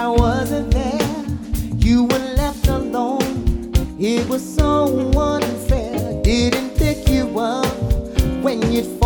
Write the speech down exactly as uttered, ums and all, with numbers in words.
I wasn't there. You were left alone. It was so unfair. Didn't pick you up when you'd